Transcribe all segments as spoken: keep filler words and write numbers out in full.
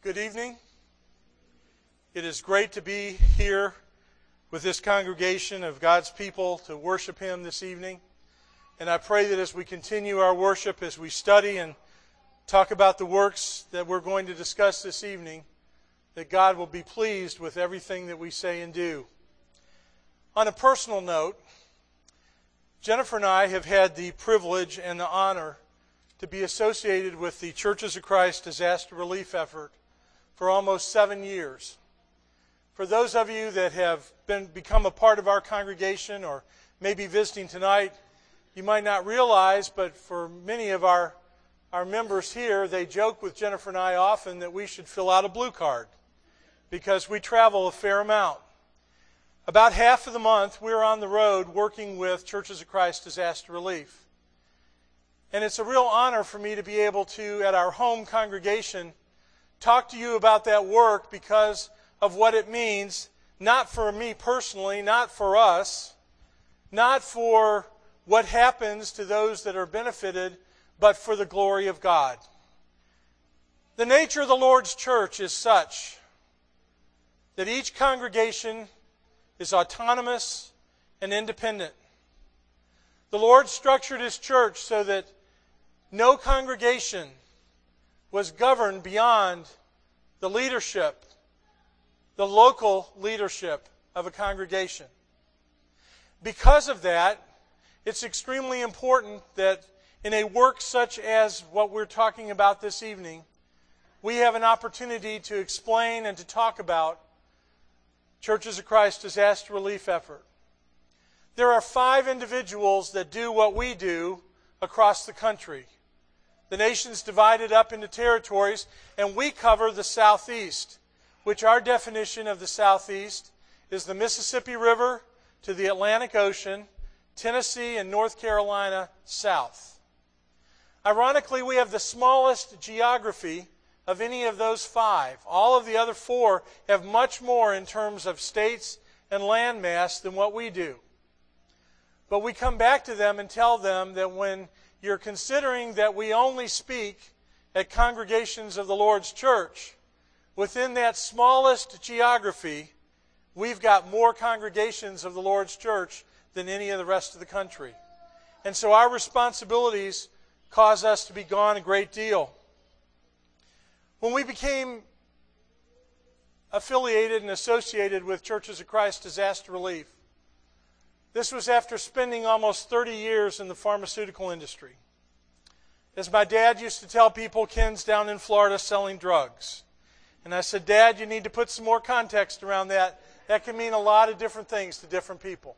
Good evening. It is great to be here with this congregation of God's people to worship Him this evening. And I pray that as we continue our worship, as we study and talk about the works that we're going to discuss this evening, that God will be pleased with everything that we say and do. On a personal note, Jennifer and I have had the privilege and the honor to be associated with the Churches of Christ disaster relief effort for almost seven years. For those of you that have been become a part of our congregation or maybe visiting tonight, you might not realize, but for many of our, our members here, they joke with Jennifer and I often that we should fill out a blue card because we travel a fair amount. About half of the month, we're on the road working with Churches of Christ Disaster Relief. And it's a real honor for me to be able to, at our home congregation, talk to you about that work because of what it means, not for me personally, not for us, not for what happens to those that are benefited, but for the glory of God. The nature of the Lord's church is such that each congregation is autonomous and independent. The Lord structured His church so that no congregation was governed beyond the leadership, the local leadership of a congregation. Because of that, it's extremely important that in a work such as what we're talking about this evening, we have an opportunity to explain and to talk about Churches of Christ disaster relief effort. There are five individuals that do what we do across the country. The nation's divided up into territories, and we cover the Southeast, which our definition of the Southeast is the Mississippi River to the Atlantic Ocean, Tennessee and North Carolina south. Ironically, we have the smallest geography of any of those five. All of the other four have much more in terms of states and landmass than what we do. But we come back to them and tell them that when you're considering that we only speak at congregations of the Lord's church, within that smallest geography, we've got more congregations of the Lord's church than any of the rest of the country. And so our responsibilities cause us to be gone a great deal. When we became affiliated and associated with Churches of Christ Disaster Relief, this was after spending almost thirty years in the pharmaceutical industry. As my dad used to tell people, Ken's down in Florida selling drugs. And I said, Dad, you need to put some more context around that. That can mean a lot of different things to different people.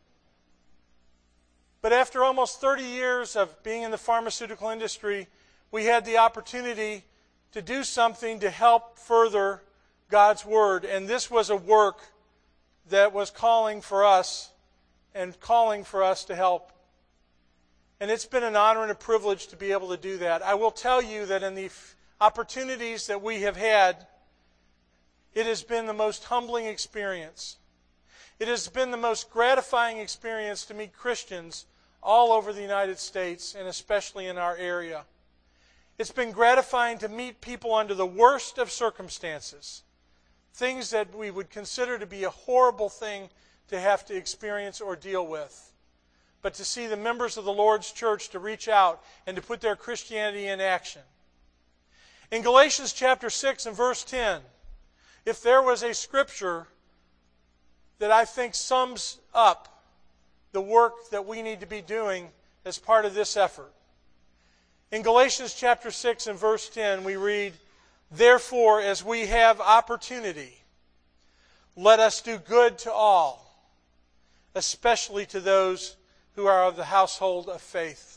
But after almost thirty years of being in the pharmaceutical industry, we had the opportunity to do something to help further God's Word. And this was a work that was calling for us and calling for us to help. And it's been an honor and a privilege to be able to do that. I will tell you that in the opportunities that we have had, it has been the most humbling experience. It has been the most gratifying experience to meet Christians all over the United States and especially in our area. It's been gratifying to meet people under the worst of circumstances, things that we would consider to be a horrible thing to have to experience or deal with. But to see the members of the Lord's church to reach out and to put their Christianity in action. In Galatians chapter six and verse ten, if there was a scripture that I think sums up the work that we need to be doing as part of this effort. In Galatians chapter six and verse ten, we read, Therefore, as we have opportunity, let us do good to all, especially to those who are of the household of faith.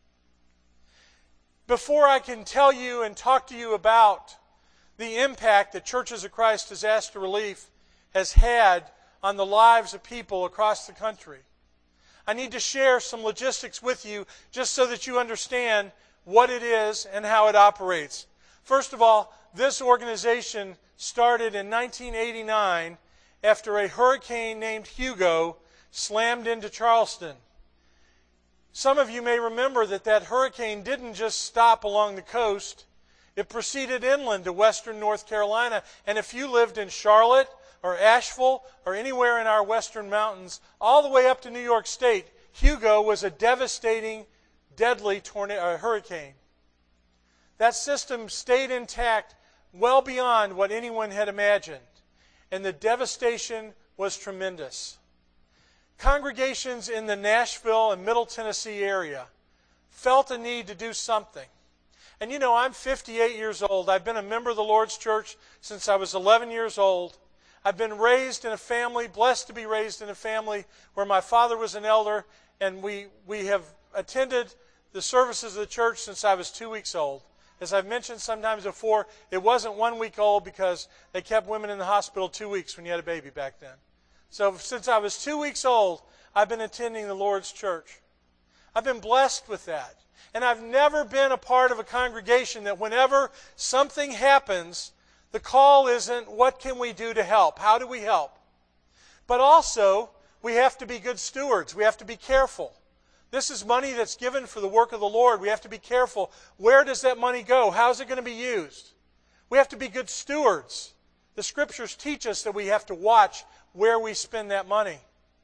Before I can tell you and talk to you about the impact that Churches of Christ Disaster Relief has had on the lives of people across the country, I need to share some logistics with you just so that you understand what it is and how it operates. First of all, this organization started in nineteen eighty-nine after a hurricane named Hugo slammed into Charleston. Some of you may remember that that hurricane didn't just stop along the coast. It proceeded inland to western North Carolina. And if you lived in Charlotte or Asheville or anywhere in our western mountains, all the way up to New York State, Hugo was a devastating, deadly tornado, uh, hurricane. That system stayed intact well beyond what anyone had imagined. And the devastation was tremendous. Congregations in the Nashville and Middle Tennessee area felt a need to do something. And you know, I'm fifty-eight years old. I've been a member of the Lord's Church since I was eleven years old. I've been raised in a family, blessed to be raised in a family where my father was an elder, and we, we have attended the services of the church since I was two weeks old. As I've mentioned sometimes before, it wasn't one week old because they kept women in the hospital two weeks when you had a baby back then. So since I was two weeks old, I've been attending the Lord's Church. I've been blessed with that. And I've never been a part of a congregation that whenever something happens, the call isn't, what can we do to help? How do we help? But also, we have to be good stewards. We have to be careful. This is money that's given for the work of the Lord. We have to be careful. Where does that money go? How is it going to be used? We have to be good stewards. The Scriptures teach us that we have to watch where we spend that money.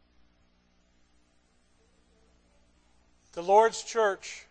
The Lord's church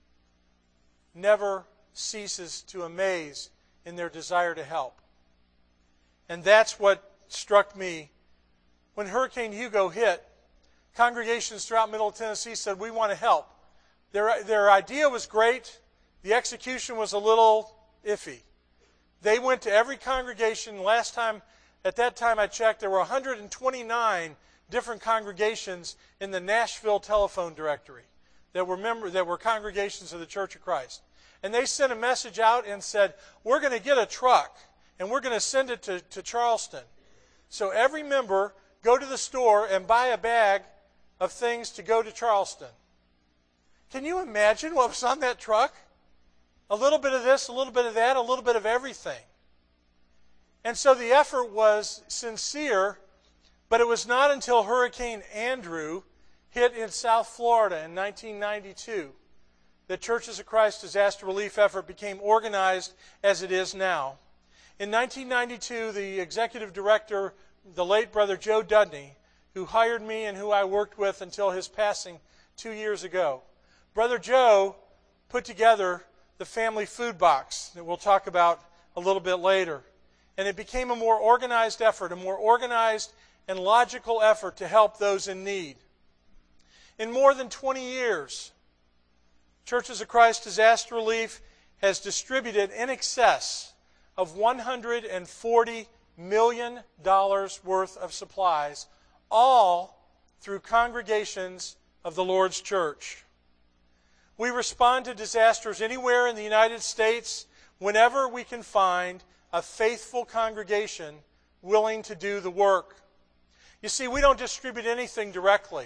never ceases to amaze in their desire to help. And that's what struck me. When Hurricane Hugo hit, congregations throughout Middle Tennessee said, we want to help. Their, their idea was great. The execution was a little iffy. They went to every congregation. Last time, at that time I checked, there were one hundred twenty-nine different congregations in the Nashville telephone directory that were member, that were congregations of the Church of Christ. And they sent a message out and said, we're going to get a truck and we're going to send it to, to Charleston. So every member go to the store and buy a bag of things to go to Charleston. Can you imagine what was on that truck? A little bit of this, a little bit of that, a little bit of everything. And so the effort was sincere, but it was not until Hurricane Andrew hit in South Florida in nineteen ninety-two that Churches of Christ disaster relief effort became organized as it is now. In nineteen ninety-two, the executive director, the late Brother Joe Dudney, who hired me and who I worked with until his passing two years ago, Brother Joe put together the family food box that we'll talk about a little bit later. And it became a more organized effort, a more organized and logical effort to help those in need. In more than twenty years, Churches of Christ Disaster Relief has distributed in excess of one hundred forty million dollars worth of supplies, all through congregations of the Lord's Church. We respond to disasters anywhere in the United States whenever we can find a faithful congregation willing to do the work. You see, we don't distribute anything directly.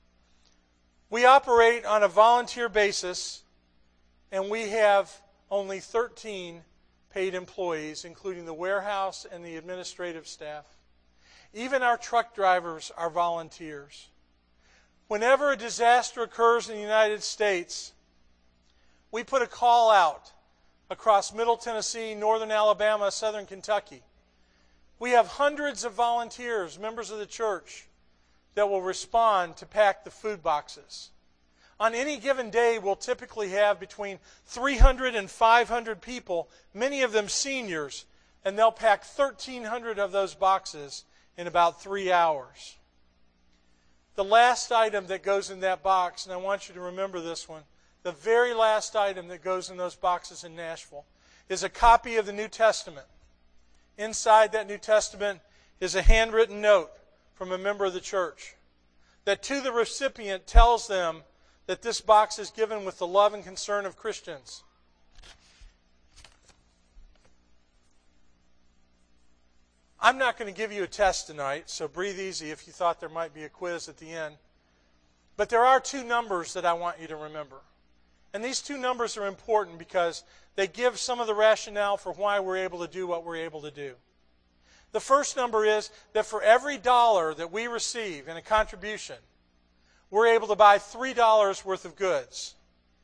We operate on a volunteer basis, and we have only thirteen paid employees, including the warehouse and the administrative staff. Even our truck drivers are volunteers. Whenever a disaster occurs in the United States, we put a call out across Middle Tennessee, northern Alabama, southern Kentucky. We have hundreds of volunteers, members of the church, that will respond to pack the food boxes. On any given day, we'll typically have between three hundred and five hundred people, many of them seniors, and they'll pack thirteen hundred of those boxes in about three hours. The last item that goes in that box, and I want you to remember this one, the very last item that goes in those boxes in Nashville is a copy of the New Testament. Inside that New Testament is a handwritten note from a member of the church that to the recipient tells them that this box is given with the love and concern of Christians. I'm not going to give you a test tonight, so breathe easy if you thought there might be a quiz at the end. But there are two numbers that I want you to remember. And these two numbers are important because they give some of the rationale for why we're able to do what we're able to do. The first number is that for every dollar that we receive in a contribution, we're able to buy three dollars worth of goods.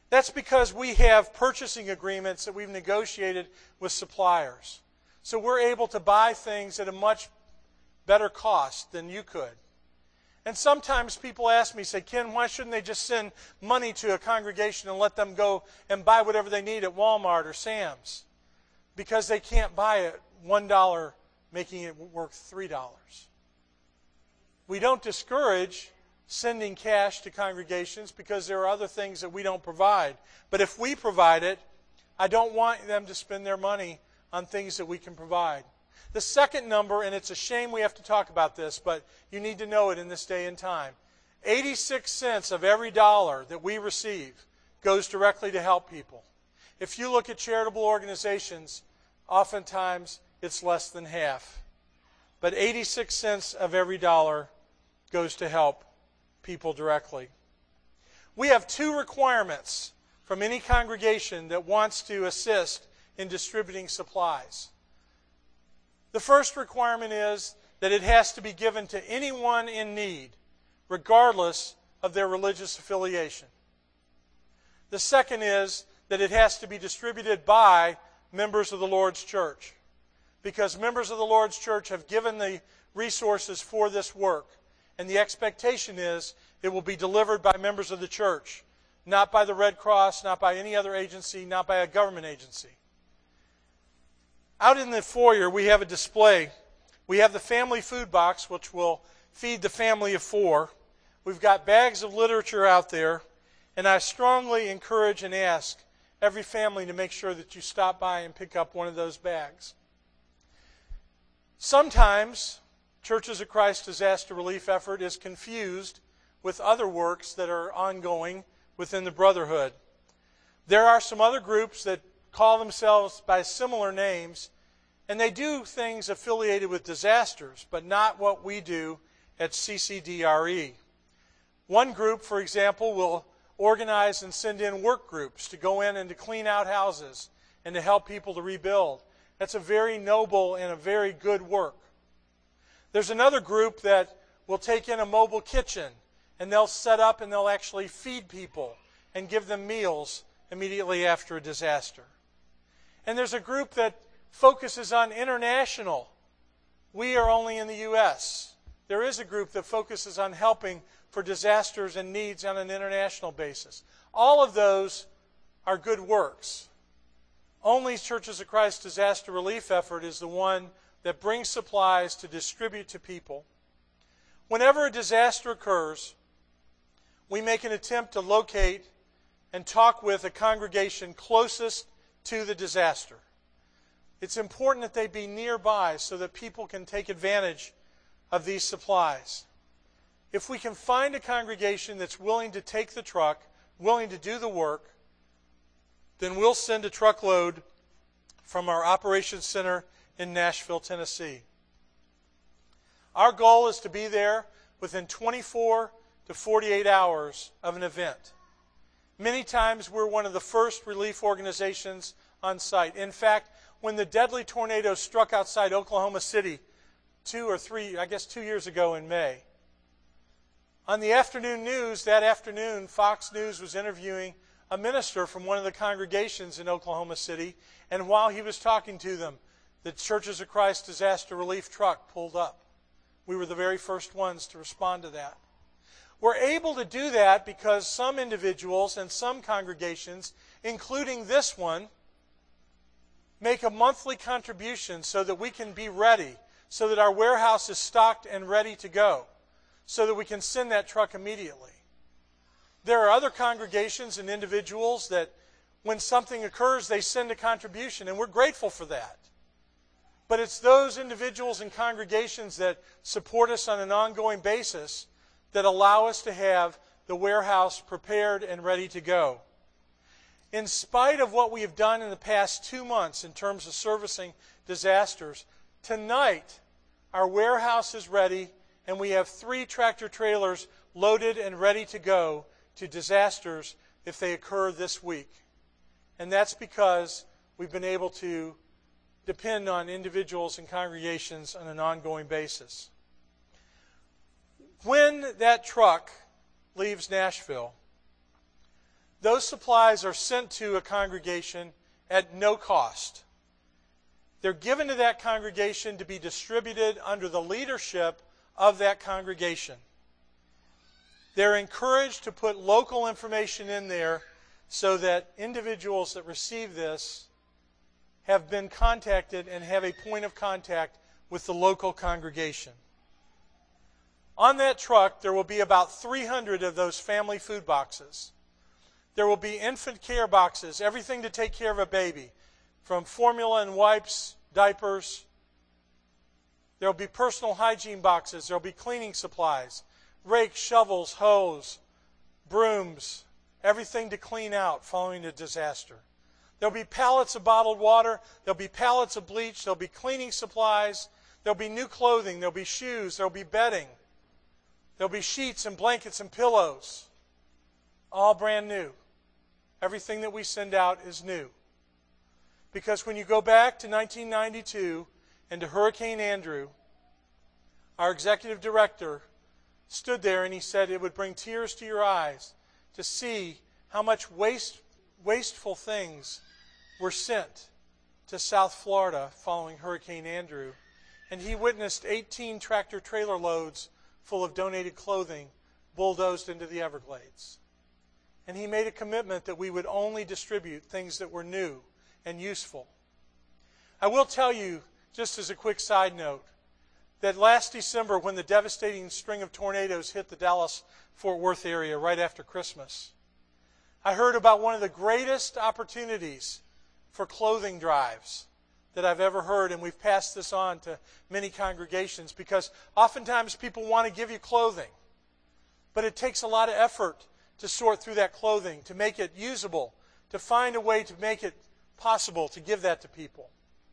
That's because we have purchasing agreements that we've negotiated with suppliers. So we're able to buy things at a much better cost than you could. And sometimes people ask me, say, Ken, why shouldn't they just send money to a congregation and let them go and buy whatever they need at Walmart or Sam's? Because they can't buy it one dollar, making it worth three dollars. We don't discourage sending cash to congregations because there are other things that we don't provide. But if we provide it, I don't want them to spend their money on things that we can provide. The second number, and it's a shame we have to talk about this, but you need to know it in this day and time. eighty-six cents of every dollar that we receive goes directly to help people. If you look at charitable organizations, oftentimes it's less than half. But eighty-six cents of every dollar goes to help people directly. We have two requirements from any congregation that wants to assist in distributing supplies. The first requirement is that it has to be given to anyone in need, regardless of their religious affiliation. The second is that it has to be distributed by members of the Lord's church, because members of the Lord's church have given the resources for this work, and the expectation is it will be delivered by members of the church, not by the Red Cross, not by any other agency, not by a government agency. Out in the foyer, we have a display. We have the family food box, which will feed the family of four. We've got bags of literature out there, and I strongly encourage and ask every family to make sure that you stop by and pick up one of those bags. Sometimes, Churches of Christ disaster relief effort is confused with other works that are ongoing within the Brotherhood. There are some other groups that call themselves by similar names, and they do things affiliated with disasters, but not what we do at C C D R E. One group, for example, will organize and send in work groups to go in and to clean out houses and to help people to rebuild. That's a very noble and a very good work. There's another group that will take in a mobile kitchen, and they'll set up and they'll actually feed people and give them meals immediately after a disaster. And there's a group that focuses on international. We are only in the U S. There is a group that focuses on helping for disasters and needs on an international basis. All of those are good works. Only Churches of Christ disaster relief effort is the one that brings supplies to distribute to people. Whenever a disaster occurs, we make an attempt to locate and talk with a congregation closest to the disaster. It's important that they be nearby so that people can take advantage of these supplies. If we can find a congregation that's willing to take the truck, willing to do the work, then we'll send a truckload from our operations center in Nashville, Tennessee. Our goal is to be there within twenty-four to forty-eight hours of an event. Many times we're one of the first relief organizations on site. In fact, when the deadly tornado struck outside Oklahoma City two or three, I guess two years ago in May, on the afternoon news that afternoon, Fox News was interviewing a minister from one of the congregations in Oklahoma City, and while he was talking to them, the Churches of Christ disaster relief truck pulled up. We were the very first ones to respond to that. We're able to do that because some individuals and some congregations, including this one, make a monthly contribution so that we can be ready, so that our warehouse is stocked and ready to go, so that we can send that truck immediately. There are other congregations and individuals that when something occurs, they send a contribution, and we're grateful for that. But it's those individuals and congregations that support us on an ongoing basis that allow us to have the warehouse prepared and ready to go. In spite of what we have done in the past two months in terms of servicing disasters, tonight our warehouse is ready and we have three tractor trailers loaded and ready to go to disasters if they occur this week. And that's because we've been able to depend on individuals and congregations on an ongoing basis. When that truck leaves Nashville, those supplies are sent to a congregation at no cost. They're given to that congregation to be distributed under the leadership of that congregation. They're encouraged to put local information in there so that individuals that receive this have been contacted and have a point of contact with the local congregation. On that truck, there will be about three hundred of those family food boxes. There will be infant care boxes, everything to take care of a baby, from formula and wipes, diapers. There will be personal hygiene boxes. There will be cleaning supplies, rakes, shovels, hose, brooms, everything to clean out following a disaster. There will be pallets of bottled water. There will be pallets of bleach. There will be cleaning supplies. There will be new clothing. There will be shoes. There will be bedding. There will be sheets and blankets and pillows. All brand new. Everything that we send out is new. Because when you go back to nineteen ninety-two and to Hurricane Andrew, our executive director stood there and he said it would bring tears to your eyes to see how much waste, wasteful things were sent to South Florida following Hurricane Andrew. And he witnessed eighteen tractor trailer loads full of donated clothing bulldozed into the Everglades. And he made a commitment that we would only distribute things that were new and useful. I will tell you, just as a quick side note, that last December when the devastating string of tornadoes hit the Dallas-Fort Worth area right after Christmas, I heard about one of the greatest opportunities for clothing drives that I've ever heard, and we've passed this on to many congregations because oftentimes people want to give you clothing, but it takes a lot of effort to sort through that clothing, to make it usable, to find a way to make it possible to give that to people.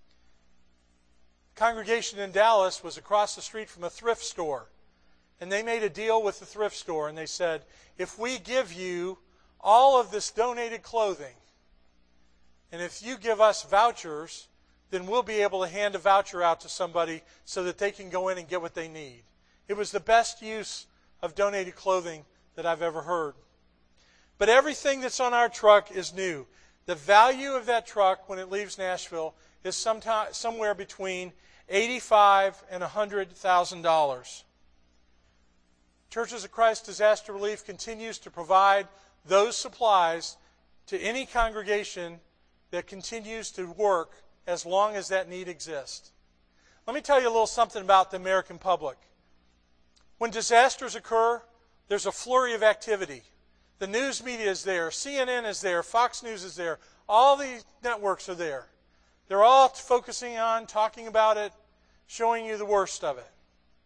The congregation in Dallas was across the street from a thrift store, and they made a deal with the thrift store, and they said, if we give you all of this donated clothing, and if you give us vouchers, then we'll be able to hand a voucher out to somebody so that they can go in and get what they need. It was the best use of donated clothing that I've ever heard. But everything that's on our truck is new. The value of that truck when it leaves Nashville is sometime, somewhere between eighty-five thousand dollars and one hundred thousand dollars. Churches of Christ Disaster Relief continues to provide those supplies to any congregation that continues to work as long as that need exists. Let me tell you a little something about the American public. When disasters occur, there's a flurry of activity. The news media is there, C N N is there, Fox News is there, all these networks are there. They're all focusing on, talking about it, showing you the worst of it.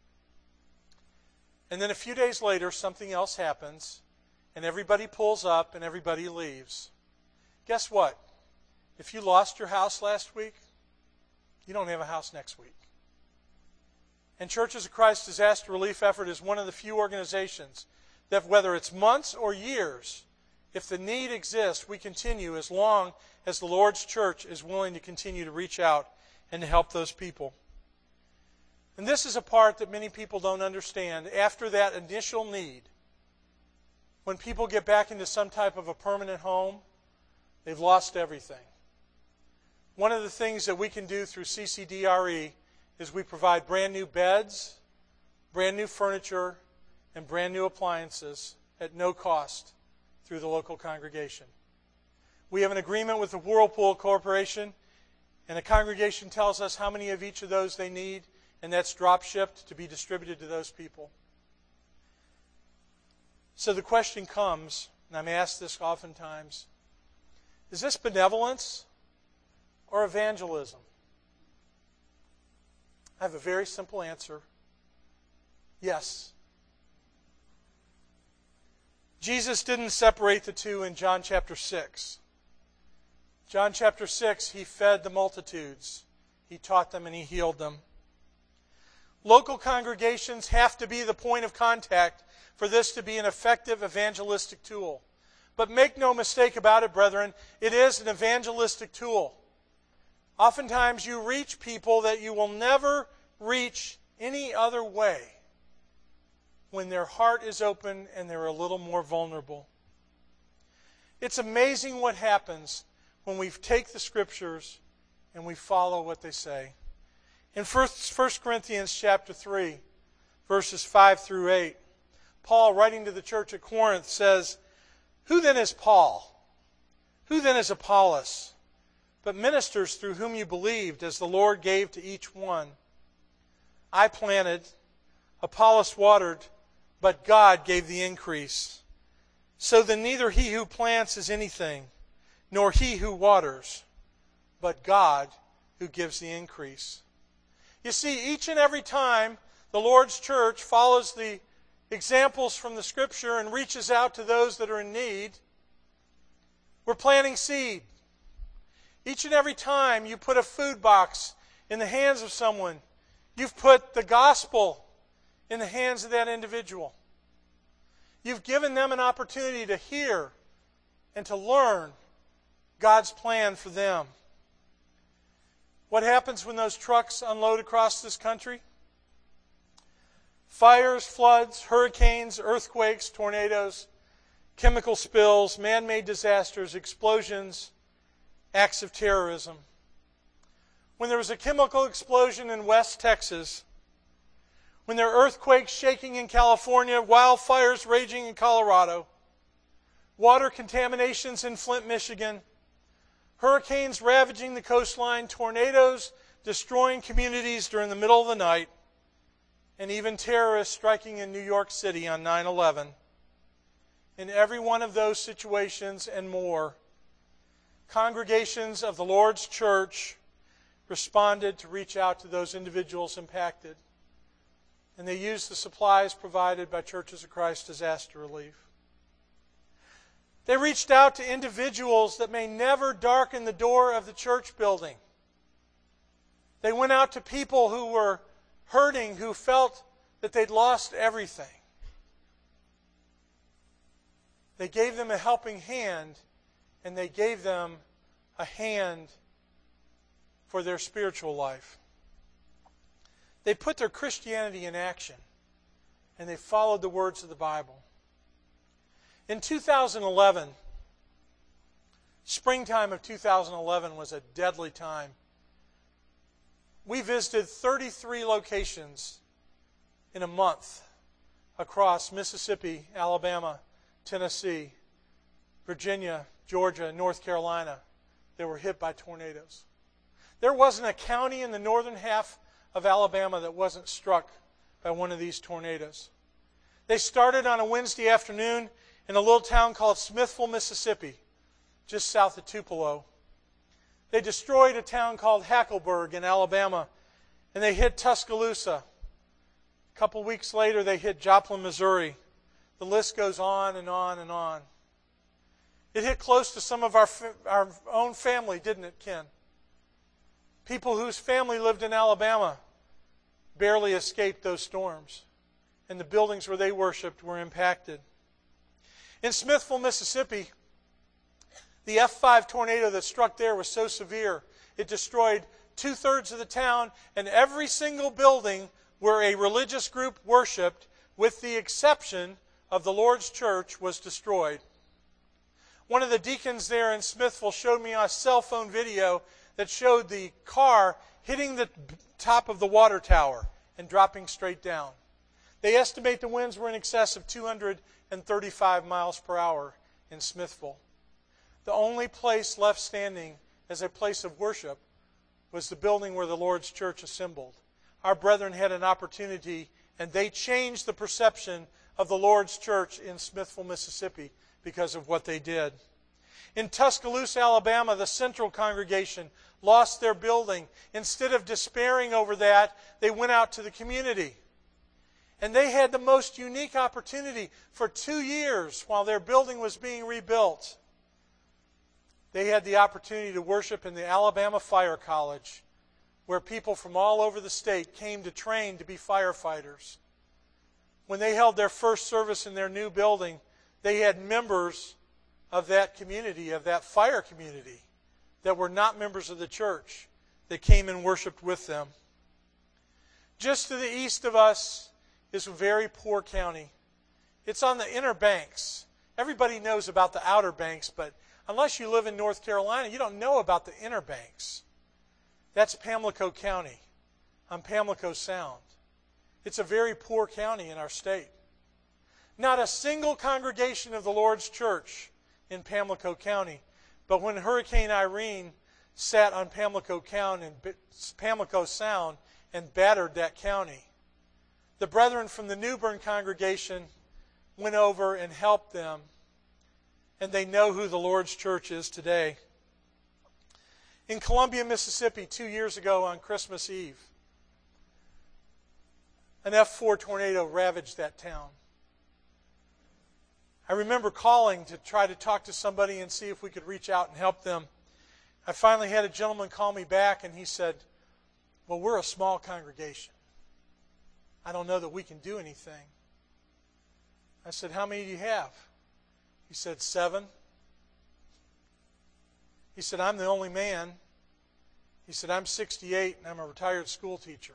And then a few days later, something else happens, and everybody pulls up and everybody leaves. Guess what? If you lost your house last week, you don't have a house next week. And Churches of Christ Disaster Relief Effort is one of the few organizations that whether it's months or years, if the need exists, we continue as long as the Lord's church is willing to continue to reach out and to help those people. And this is a part that many people don't understand. After that initial need, when people get back into some type of a permanent home, they've lost everything. One of the things that we can do through C C D R E is we provide brand new beds, brand new furniture, and brand new appliances at no cost through the local congregation. We have an agreement with the Whirlpool Corporation, and the congregation tells us how many of each of those they need, and that's drop shipped to be distributed to those people. So the question comes, and I'm asked this oftentimes, is this benevolence or evangelism? I have a very simple answer. Yes. Jesus didn't separate the two in John chapter six. John chapter six, he fed the multitudes. He taught them and he healed them. Local congregations have to be the point of contact for this to be an effective evangelistic tool. But make no mistake about it, brethren, it is an evangelistic tool. Oftentimes you reach people that you will never reach any other way when their heart is open and they're a little more vulnerable. It's amazing what happens when we take the Scriptures and we follow what they say. In First Corinthians chapter three, verses five through eight, Paul, writing to the church at Corinth, says, "Who then is Paul? Who then is Apollos? But ministers through whom you believed, as the Lord gave to each one. I planted, Apollos watered, but God gave the increase. So then neither he who plants is anything, nor he who waters, but God who gives the increase." You see, each and every time the Lord's church follows the examples from the Scripture and reaches out to those that are in need, we're planting seed. Each and every time you put a food box in the hands of someone, you've put the gospel in the hands of that individual. You've given them an opportunity to hear and to learn God's plan for them. What happens when those trucks unload across this country? Fires, floods, hurricanes, earthquakes, tornadoes, chemical spills, man-made disasters, explosions, acts of terrorism. When there was a chemical explosion in West Texas, when there are earthquakes shaking in California, wildfires raging in Colorado, water contaminations in Flint, Michigan, hurricanes ravaging the coastline, tornadoes destroying communities during the middle of the night, and even terrorists striking in New York City on nine eleven. In every one of those situations and more, congregations of the Lord's church responded to reach out to those individuals impacted. And they used the supplies provided by Churches of Christ Disaster Relief. They reached out to individuals that may never darken the door of the church building. They went out to people who were hurting, who felt that they'd lost everything. They gave them a helping hand, and they gave them a hand for their spiritual life. They put their Christianity in action, and they followed the words of the Bible. In two thousand eleven, springtime of two thousand eleven was a deadly time. We visited thirty-three locations in a month across Mississippi, Alabama, Tennessee, Virginia, Georgia, North Carolina that were hit by tornadoes. There wasn't a county in the northern half of Alabama that wasn't struck by one of these tornadoes. They started on a Wednesday afternoon in a little town called Smithville, Mississippi, just south of Tupelo. They destroyed a town called Hackleburg in Alabama, and they hit Tuscaloosa. A couple weeks later, they hit Joplin, Missouri. The list goes on and on and on. It hit close to some of our, our own family, didn't it, Ken? People whose family lived in Alabama barely escaped those storms, and the buildings where they worshiped were impacted. In Smithville, Mississippi, the F five tornado that struck there was so severe, it destroyed two-thirds of the town, and every single building where a religious group worshiped, with the exception of the Lord's church, was destroyed. One of the deacons there in Smithville showed me a cell phone video that showed the car hitting the top of the water tower and dropping straight down. They estimate the winds were in excess of two hundred thirty-five miles per hour in Smithville. The only place left standing as a place of worship was the building where the Lord's church assembled. Our brethren had an opportunity, and they changed the perception of the Lord's church in Smithville, Mississippi, because of what they did. In Tuscaloosa, Alabama, the Central Congregation lost their building. Instead of despairing over that, they went out to the community. And they had the most unique opportunity for two years while their building was being rebuilt. They had the opportunity to worship in the Alabama Fire College, where people from all over the state came to train to be firefighters. When they held their first service in their new building, they had members of that community, of that fire community, that were not members of the church, that came and worshiped with them. Just to the east of us is a very poor county. It's on the Inner Banks. everybody knows about the Outer Banks, but unless you live in North Carolina, you don't know about the Inner Banks. That's Pamlico County on Pamlico Sound. It's a very poor county in our state. Not a single congregation of the Lord's church in Pamlico County. But when Hurricane Irene sat on Pamlico County and Pamlico Sound and battered that county, the brethren from the Newbern congregation went over and helped them, and they know who the Lord's church is today. In Columbia, Mississippi, two years ago on Christmas Eve, an F four tornado ravaged that town. I remember calling to try to talk to somebody and see if we could reach out and help them. I finally had a gentleman call me back, and he said, well, we're a small congregation. I don't know that we can do anything. I said, how many do you have? He said, seven. He said, I'm the only man. He said, I'm sixty-eight and I'm a retired school teacher.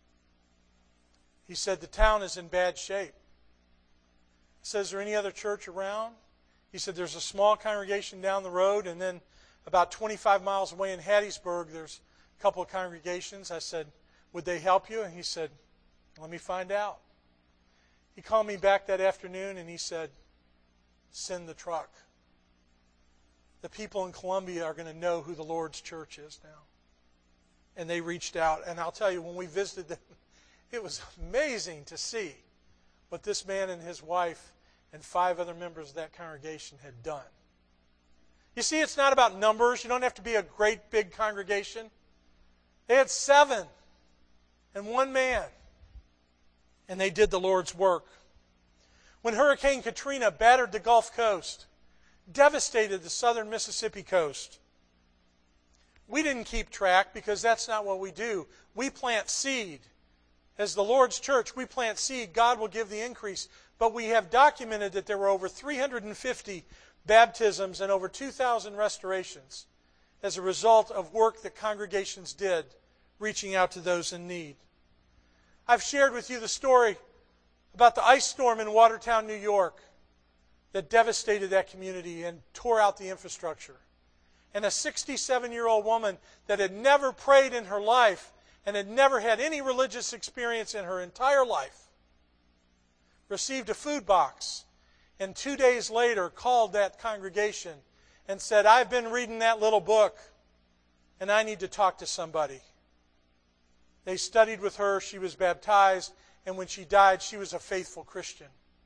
He said, the town is in bad shape. He said, is there any other church around? He said, there's a small congregation down the road, and then about twenty-five miles away in Hattiesburg, there's a couple of congregations. I said, would they help you? And he said, let me find out. He called me back that afternoon and he said, send the truck. The people in Columbia are going to know who the Lord's church is now. And they reached out. And I'll tell you, when we visited them, it was amazing to see what this man and his wife and five other members of that congregation had done. You see, it's not about numbers. You don't have to be a great big congregation. They had seven and one man. And they did the Lord's work. When Hurricane Katrina battered the Gulf Coast, devastated the southern Mississippi coast, we didn't keep track because that's not what we do. We plant seed. As the Lord's church, we plant seed. God will give the increase. But we have documented that there were over three hundred fifty baptisms and over two thousand restorations as a result of work that congregations did, reaching out to those in need. I've shared with you the story about the ice storm in Watertown, New York, that devastated that community and tore out the infrastructure. And a sixty-seven-year-old woman that had never prayed in her life and had never had any religious experience in her entire life received a food box, and two days later called that congregation and said, I've been reading that little book and I need to talk to somebody. They studied with her, she was baptized, and when she died, she was a faithful Christian.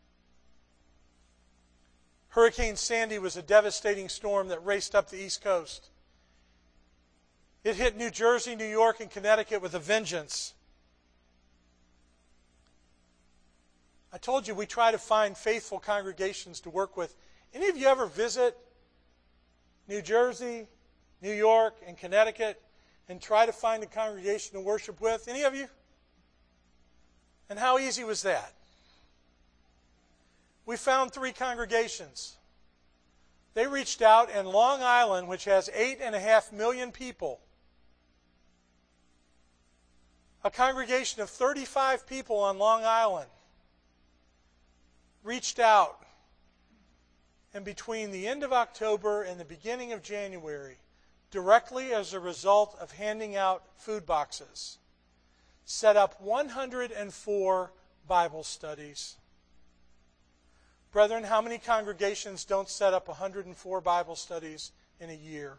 Hurricane Sandy was a devastating storm that raced up the East Coast. It hit New Jersey, New York, and Connecticut with a vengeance. I told you we try to find faithful congregations to work with. Any of you ever visit New Jersey, New York, and Connecticut and try to find a congregation to worship with? Any of you? And how easy was that? We found three congregations. They reached out, and Long Island, which has eight and a half million people, a congregation of thirty-five people on Long Island, reached out, and between the end of October and the beginning of January, directly as a result of handing out food boxes, set up one hundred four Bible studies. Brethren, how many congregations don't set up one hundred four Bible studies in a year?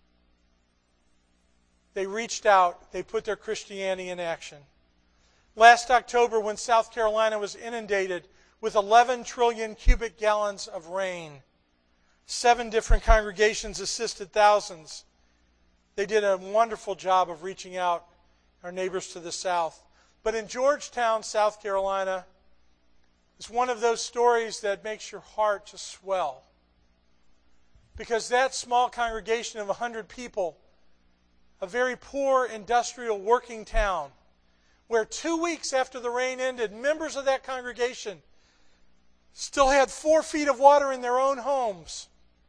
They reached out. They put their Christianity in action. Last October, when South Carolina was inundated with eleven trillion cubic gallons of rain, seven different congregations assisted thousands. They did a wonderful job of reaching out our neighbors to the south. But in Georgetown, South Carolina, it's one of those stories that makes your heart just swell. Because that small congregation of one hundred people, a very poor industrial working town, where two weeks after the rain ended, members of that congregation still had four feet of water in their own homes.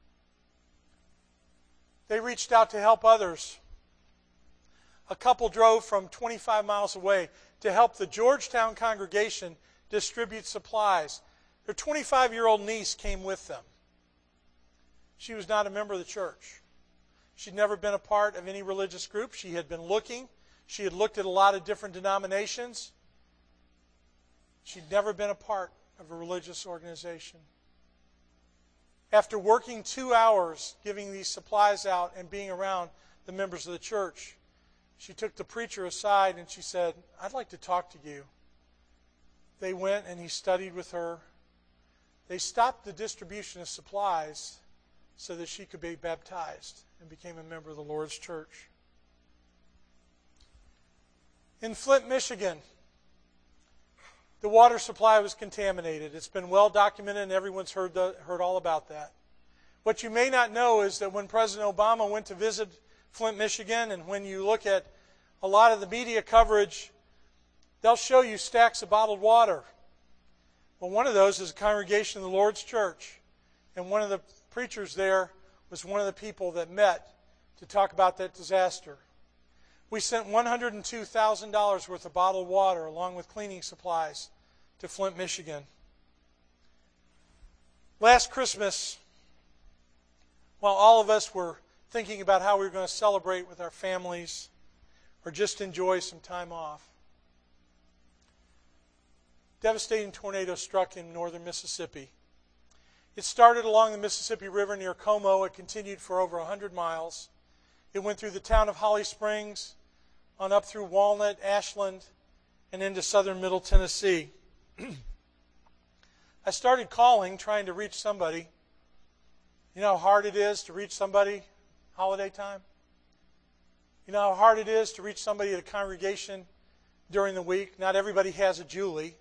They reached out to help others. A couple drove from twenty-five miles away to help the Georgetown congregation distribute supplies. Their twenty-five-year-old niece came with them. she was not a member of the church. She'd never been a part of any religious group. She had been looking. She had looked at a lot of different denominations. She'd never been a part of a religious organization. After working two hours giving these supplies out and being around the members of the church, she took the preacher aside and she said, "I'd like to talk to you." They went and he studied with her. They stopped the distribution of supplies so that she could be baptized and became a member of the Lord's church. In Flint, Michigan, the water supply was contaminated. It's been well documented and everyone's heard, the, heard all about that. What you may not know is that when President Obama went to visit Flint, Michigan, and when you look at a lot of the media coverage, they'll show you stacks of bottled water. Well, one of those is a congregation of the Lord's church. And one of the preachers there was one of the people that met to talk about that disaster. We sent one hundred two thousand dollars worth of bottled water along with cleaning supplies to Flint, Michigan. Last Christmas, while all of us were thinking about how we were going to celebrate with our families or just enjoy some time off, devastating tornado struck in northern Mississippi. It started along the Mississippi River near Como. It continued for over one hundred miles. It went through the town of Holly Springs, on up through Walnut, Ashland, and into southern Middle Tennessee. I started calling, trying to reach somebody. You know how hard it is to reach somebody holiday time? You know how hard it is to reach somebody at a congregation during the week? Not everybody has a Julie.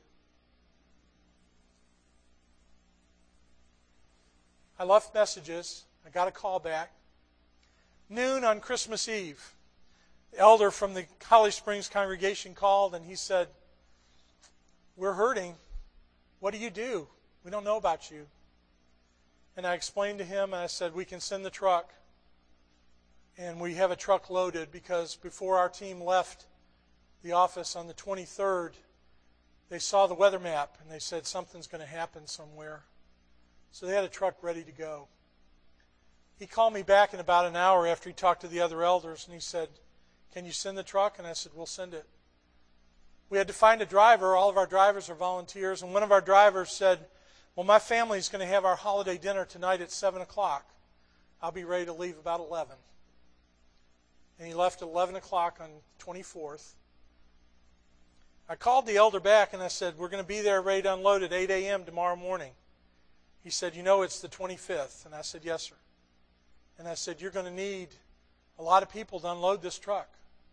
I left messages. I got a call back. Noon on Christmas Eve, the elder from the Holly Springs congregation called and he said, "We're hurting. What do you do? We don't know about you." And I explained to him and I said, "We can send the truck." And we have a truck loaded because before our team left the office on the twenty-third, they saw the weather map and they said something's going to happen somewhere. So they had a truck ready to go. He called me back in about an hour after he talked to the other elders and he said, "Can you send the truck?" And I said, "We'll send it." We had to find a driver. All of our drivers are volunteers. And one of our drivers said, "Well, my family's going to have our holiday dinner tonight at seven o'clock. I'll be ready to leave about eleven. And he left at eleven o'clock on the twenty-fourth. I called the elder back and I said, "We're going to be there ready to unload at eight a.m. tomorrow morning." He said, "You know it's the twenty-fifth. And I said, "Yes, sir." And I said, "You're going to need a lot of people to unload this truck."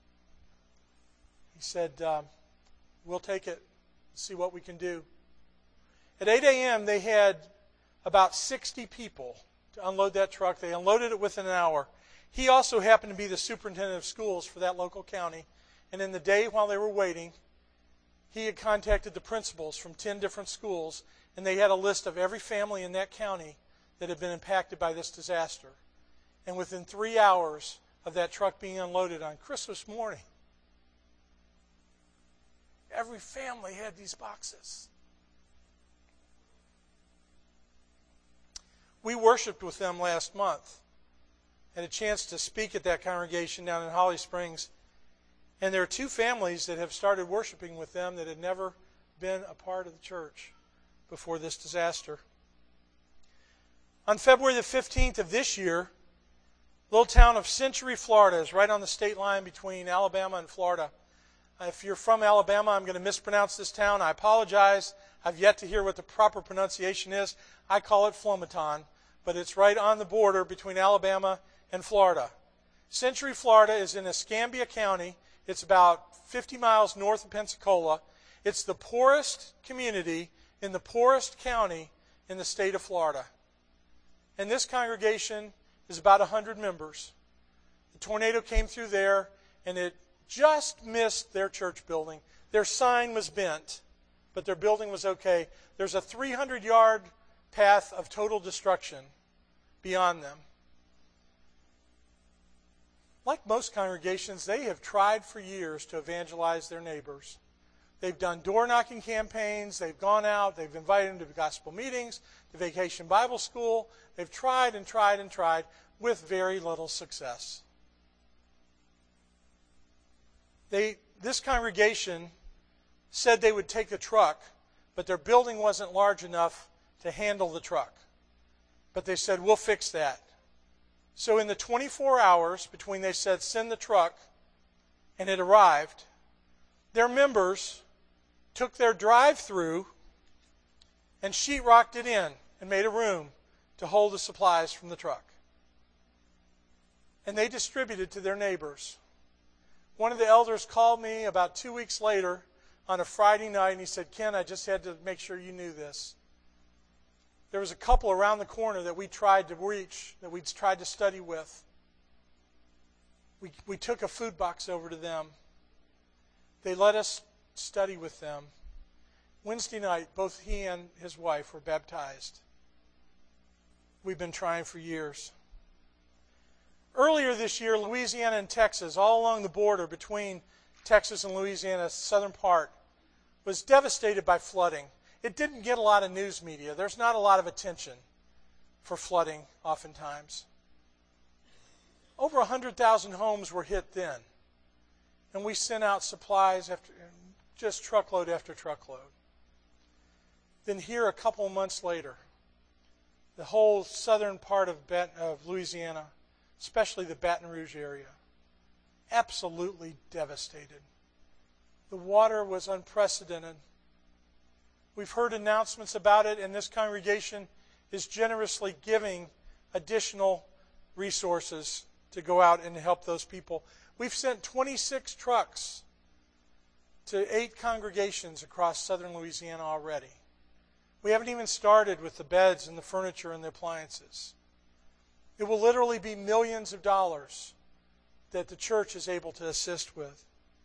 He said, um, "We'll take it, see what we can do." At eight a.m. they had about sixty people to unload that truck. They unloaded it within an hour. He also happened to be the superintendent of schools for that local county. And in the day while they were waiting, he had contacted the principals from ten different schools, and they had a list of every family in that county that had been impacted by this disaster. And within three hours of that truck being unloaded on Christmas morning, every family had these boxes. We worshiped with them last month. Had a chance to speak at that congregation down in Holly Springs. And there are two families that have started worshiping with them that had never been a part of the church before this disaster. On February the fifteenth of this year, the little town of Century, Florida is right on the state line between Alabama and Florida. If you're from Alabama, I'm going to mispronounce this town. I apologize. I've yet to hear what the proper pronunciation is. I call it Flomaton, but it's right on the border between Alabama and Florida. Century, Florida is in Escambia County. It's about fifty miles north of Pensacola. It's the poorest community in the poorest county in the state of Florida. And this congregation is about one hundred members. The tornado came through there, and it just missed their church building. Their sign was bent, but their building was okay. There's a three hundred yard path of total destruction beyond them. Like most congregations, they have tried for years to evangelize their neighbors. They've done door-knocking campaigns. They've gone out. They've invited them to gospel meetings, to Vacation Bible School. They've tried and tried and tried with very little success. They, this congregation said they would take a truck, but their building wasn't large enough to handle the truck. But they said, we'll fix that. So in the twenty-four hours between they said, send the truck, and it arrived, their members took their drive-through and sheetrocked it in and made a room to hold the supplies from the truck. And they distributed to their neighbors. One of the elders called me about two weeks later on a Friday night, and he said, Ken, I just had to make sure you knew this. There was a couple around the corner that we tried to reach, that we tried to study with. We, we took a food box over to them. They let us study with them. Wednesday night, both he and his wife were baptized. We've been trying for years. Earlier this year, Louisiana and Texas, all along the border between Texas and Louisiana, southern part, was devastated by flooding. It didn't get a lot of news media. There's not a lot of attention for flooding oftentimes. Over one hundred thousand homes were hit then. And we sent out supplies, after just truckload after truckload. Then here, a couple of months later, the whole southern part of, Bet- of Louisiana, especially the Baton Rouge area, absolutely devastated. The water was unprecedented. We've heard announcements about it, and this congregation is generously giving additional resources to go out and help those people. We've sent twenty-six trucks to eight congregations across southern Louisiana already. We haven't even started with the beds and the furniture and the appliances. It will literally be millions of dollars that the church is able to assist with.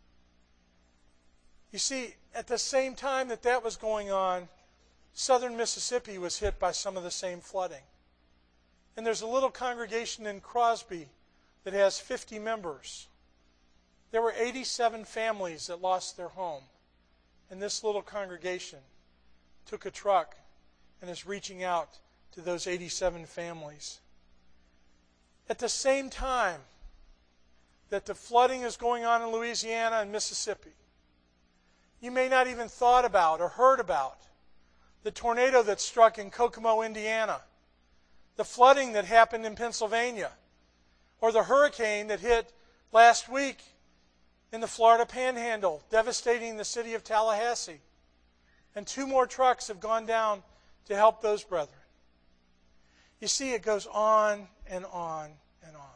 You see, at the same time that that was going on, southern Mississippi was hit by some of the same flooding. And there's a little congregation in Crosby that has fifty members. There were eighty-seven families that lost their home. And this little congregation took a truck and is reaching out to those eighty-seven families. At the same time that the flooding is going on in Louisiana and Mississippi, you may not even thought about or heard about the tornado that struck in Kokomo, Indiana, the flooding that happened in Pennsylvania, or the hurricane that hit last week in the Florida Panhandle, devastating the city of Tallahassee. And two more trucks have gone down to help those brethren. You see, it goes on and on and on.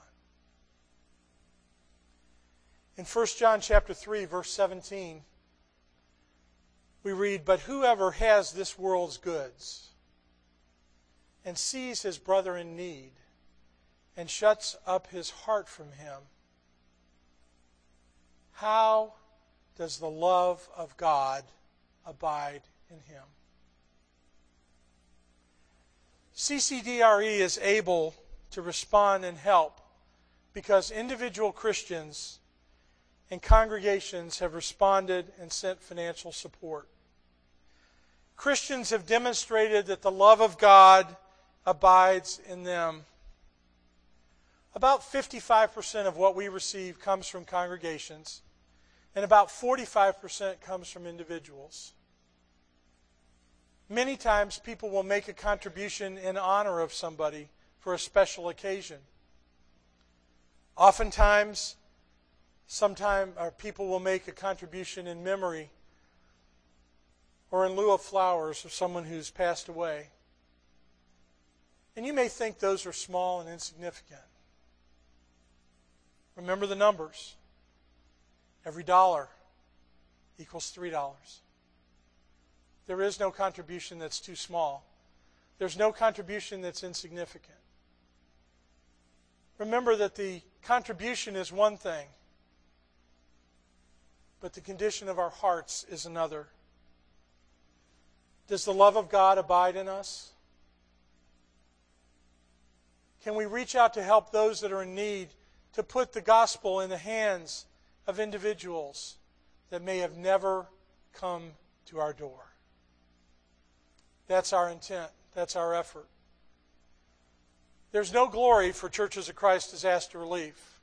In First John chapter three, verse seventeen, we read, "But whoever has this world's goods and sees his brother in need and shuts up his heart from him, how does the love of God abide in him?" C C D R E is able to respond and help because individual Christians and congregations have responded and sent financial support. Christians have demonstrated that the love of God abides in them. About fifty-five percent of what we receive comes from congregations, and about forty-five percent comes from individuals. Many times people will make a contribution in honor of somebody for a special occasion. Oftentimes, sometime or people will make a contribution in memory or in lieu of flowers of someone who's passed away. And you may think those are small and insignificant. Remember the numbers. Every dollar equals three dollars. There is no contribution that's too small. There's no contribution that's insignificant. Remember that the contribution is one thing, but the condition of our hearts is another. Does the love of God abide in us? Can we reach out to help those that are in need, to put the gospel in the hands of individuals that may have never come to our door. That's our intent. That's our effort. There's no glory for Churches of Christ disaster relief.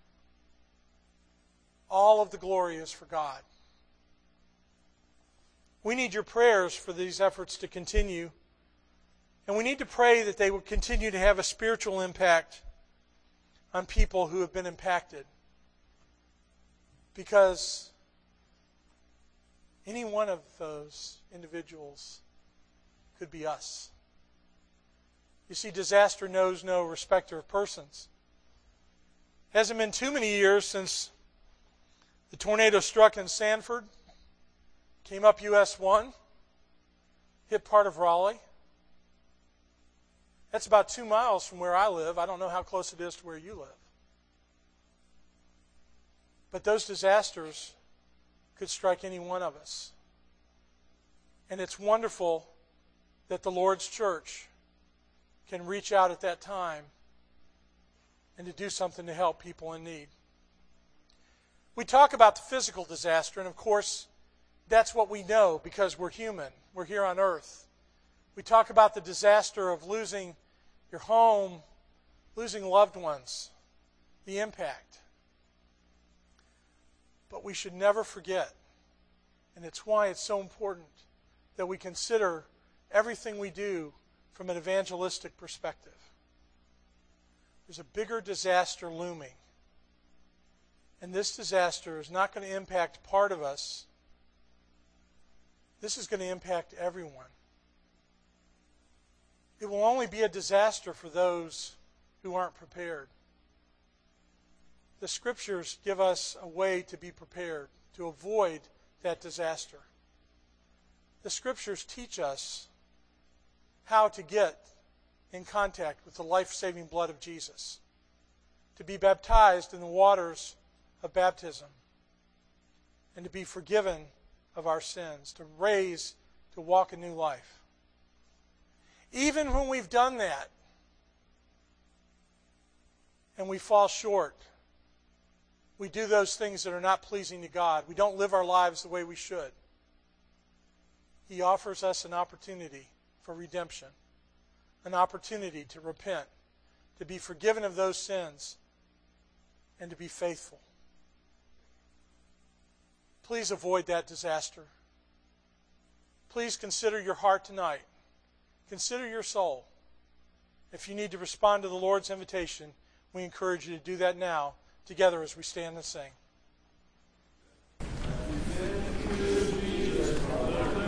All of the glory is for God. We need your prayers for these efforts to continue. And we need to pray that they will continue to have a spiritual impact on people who have been impacted. Because any one of those individuals could be us. You see, disaster knows no respecter of persons. It hasn't been too many years since the tornado struck in Sanford, came up U S one, hit part of Raleigh. That's about two miles from where I live. I don't know how close it is to where you live. But those disasters could strike any one of us. And it's wonderful that the Lord's church can reach out at that time and to do something to help people in need. We talk about the physical disaster, and of course, that's what we know because we're human. We're here on earth. We talk about the disaster of losing your home, losing loved ones, the impact. But we should never forget, and it's why it's so important that we consider everything we do from an evangelistic perspective. There's a bigger disaster looming. And this disaster is not going to impact part of us. This is going to impact everyone. It will only be a disaster for those who aren't prepared. The Scriptures give us a way to be prepared, to avoid that disaster. The Scriptures teach us how to get in contact with the life-saving blood of Jesus, to be baptized in the waters of baptism, and to be forgiven of our sins, to raise, to walk a new life. Even when we've done that and we fall short, we do those things that are not pleasing to God, we don't live our lives the way we should, He offers us an opportunity for redemption, an opportunity to repent, to be forgiven of those sins, and to be faithful. Please avoid that disaster. Please consider your heart tonight. Consider your soul. If you need to respond to the Lord's invitation, we encourage you to do that now, together as we stand and sing.